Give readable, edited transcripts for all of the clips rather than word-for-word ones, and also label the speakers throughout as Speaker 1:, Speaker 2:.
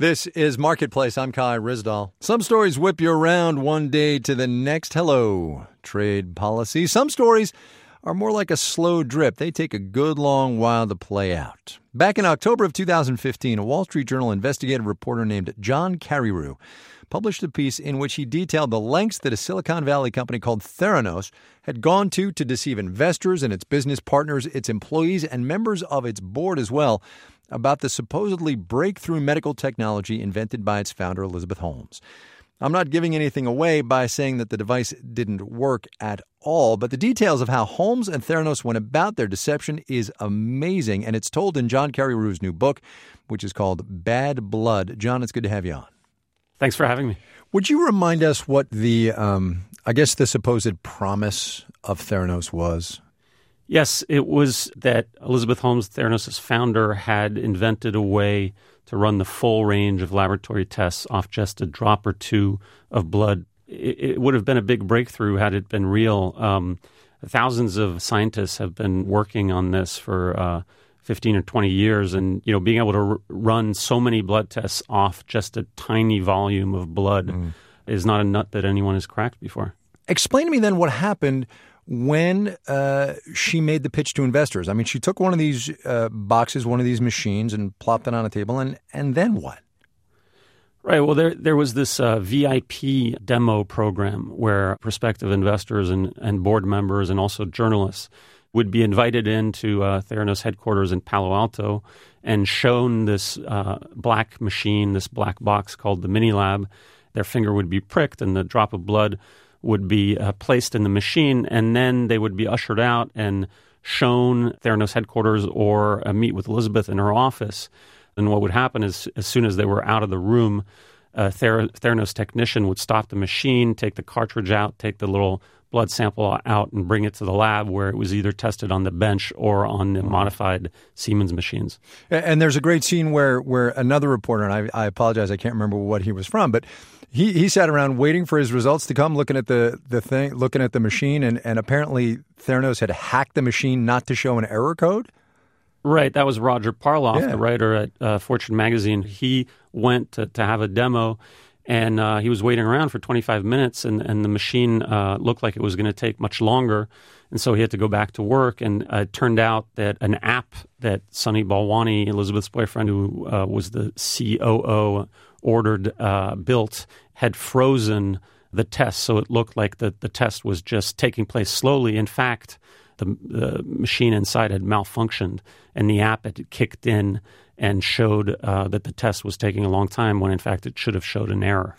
Speaker 1: This is Marketplace. I'm Kai Ryssdal. Some stories whip you around one day to the next. Hello, trade policy. Some stories are more like a slow drip. They take a good long while to play out. Back in October of 2015, a Wall Street Journal investigative reporter named John Carreyrou published a piece in which he detailed the lengths that a Silicon Valley company called Theranos had gone to deceive investors and its business partners, its employees, and members of its board as well, about the supposedly breakthrough medical technology invented by its founder, Elizabeth Holmes. I'm not giving anything away by saying that the device didn't work at all, but the details of how Holmes and Theranos went about their deception is amazing, and it's told in John Carreyrou's new book, which is called Bad Blood. John, it's good to have you on.
Speaker 2: Thanks for having me.
Speaker 1: Would you remind us what the supposed promise of Theranos was?
Speaker 2: Yes, it was that Elizabeth Holmes, Theranos' founder, had invented a way to run the full range of laboratory tests off just a drop or two of blood. It would have been a big breakthrough had it been real. Thousands of scientists have been working on this for 15 or 20 years, and being able to run so many blood tests off just a tiny volume of blood is not a nut that anyone has cracked before.
Speaker 1: Explain to me then what happened when she made the pitch to investors. I mean, she took one of these boxes, one of these machines, and plopped it on a table, and then what?
Speaker 2: Right. Well, there was this VIP demo program where prospective investors and board members and also journalists would be invited into Theranos headquarters in Palo Alto and shown this black machine, this black box called the Minilab. Their finger would be pricked and the drop of blood would be placed in the machine, and then they would be ushered out and shown Theranos headquarters or meet with Elizabeth in her office. And what would happen is, as soon as they were out of the room, a Theranos technician would stop the machine, take the cartridge out, take the little blood sample out, and bring it to the lab where it was either tested on the bench or on the modified Siemens machines.
Speaker 1: And there's a great scene where another reporter, and I apologize, I can't remember what he was from, but he sat around waiting for his results to come, looking at the thing, looking at the machine, and apparently Theranos had hacked the machine not to show an error code.
Speaker 2: Right. That was Roger Parloff, the writer at Fortune magazine. He went to have a demo, and he was waiting around for 25 minutes, and the machine looked like it was going to take much longer. And so he had to go back to work. And it turned out that an app that Sunny Balwani, Elizabeth's boyfriend, who was the COO, built, had frozen the test. So it looked like the test was just taking place slowly. In fact, the machine inside had malfunctioned, and the app had kicked in and showed that the test was taking a long time when, in fact, it should have showed an error.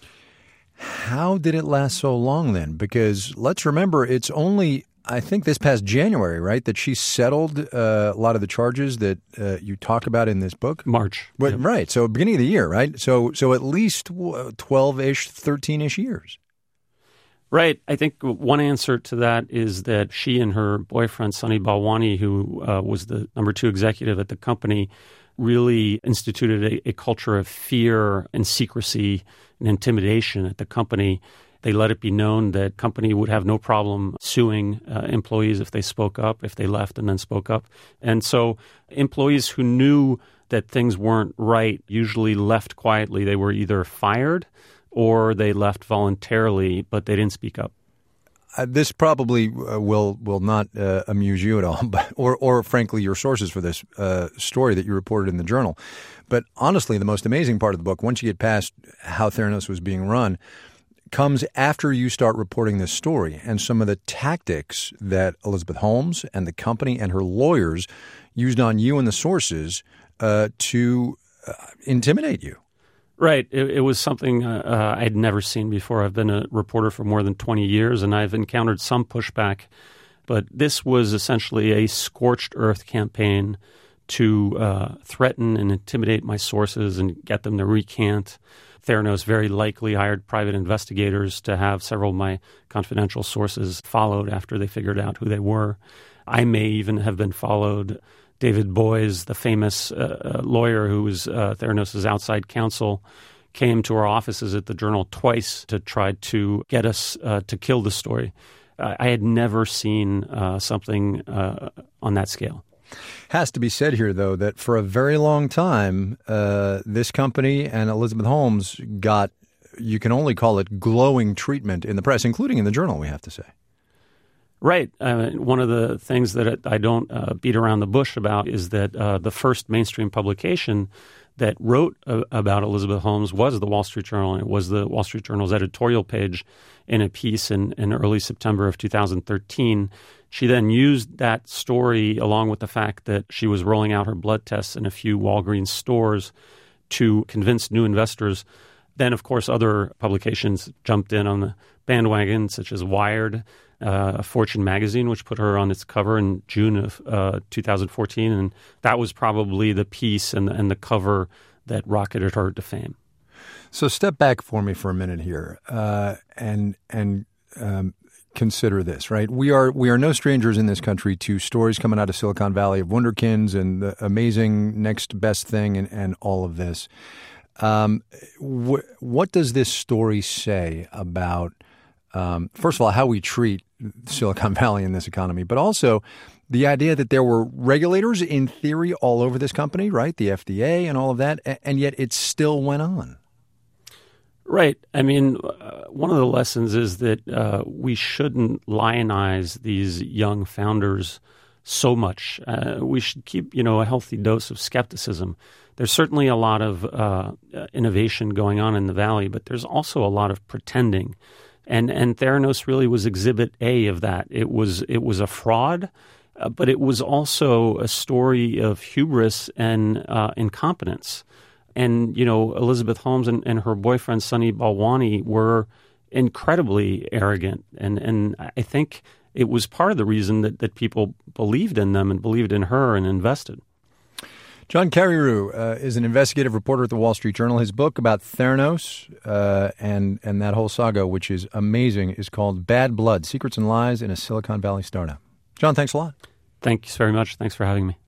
Speaker 1: How did it last so long then? Because let's remember, it's only, I think, this past January, right, that she settled a lot of the charges that you talk about in this book?
Speaker 2: March.
Speaker 1: Yep. Right. So beginning of the year, right? So at least 12-ish, 13-ish years.
Speaker 2: Right. I think one answer to that is that she and her boyfriend, Sunny Balwani, who was the number 2 executive at the company, really instituted a culture of fear and secrecy and intimidation at the company. They let it be known that the company would have no problem suing employees if they spoke up, if they left and then spoke up. And so employees who knew that things weren't right usually left quietly. They were either fired or they left voluntarily, but they didn't speak up.
Speaker 1: This probably will not amuse you at all, but or frankly your sources for this story that you reported in the Journal. But honestly, the most amazing part of the book, once you get past how Theranos was being run, comes after you start reporting this story and some of the tactics that Elizabeth Holmes and the company and her lawyers used on you and the sources to intimidate you.
Speaker 2: Right. It was something I'd never seen before. I've been a reporter for more than 20 years, and I've encountered some pushback. But this was essentially a scorched earth campaign to threaten and intimidate my sources and get them to recant. Theranos very likely hired private investigators to have several of my confidential sources followed after they figured out who they were. I may even have been followed. David Boies, the famous lawyer who was Theranos' outside counsel, came to our offices at the Journal twice to try to get us to kill the story. I had never seen something on that scale.
Speaker 1: Has to be said here, though, that for a very long time, this company and Elizabeth Holmes got, you can only call it glowing treatment in the press, including in the Journal, we have to say.
Speaker 2: Right. One of the things that I don't beat around the bush about is that the first mainstream publication that wrote about Elizabeth Holmes was the Wall Street Journal. And it was the Wall Street Journal's editorial page in a piece in early September of 2013. She then used that story along with the fact that she was rolling out her blood tests in a few Walgreens stores to convince new investors. Then, of course, other publications jumped in on the bandwagon, such as Wired, Fortune magazine, which put her on its cover in June of 2014. And that was probably the piece and the cover that rocketed her to fame.
Speaker 1: So step back for me for a minute here and consider this, right? We are no strangers in this country to stories coming out of Silicon Valley of wunderkinds and the amazing next best thing and all of this. What does this story say about, first of all, how we treat Silicon Valley in this economy, but also the idea that there were regulators in theory all over this company, right? The FDA and all of that, and yet it still went on.
Speaker 2: Right. I mean, one of the lessons is that we shouldn't lionize these young founders so much. We should keep, a healthy dose of skepticism. There's certainly a lot of innovation going on in the Valley, but there's also a lot of pretending. And Theranos really was exhibit A of that. It was a fraud, but it was also a story of hubris and incompetence. And, Elizabeth Holmes and her boyfriend, Sunny Balwani, were incredibly arrogant. And I think it was part of the reason that people believed in them and believed in her and invested.
Speaker 1: John Carreyrou is an investigative reporter at the Wall Street Journal. His book about Theranos and that whole saga, which is amazing, is called Bad Blood: Secrets and Lies in a Silicon Valley Startup. John, thanks a lot.
Speaker 2: Thanks very much. Thanks for having me.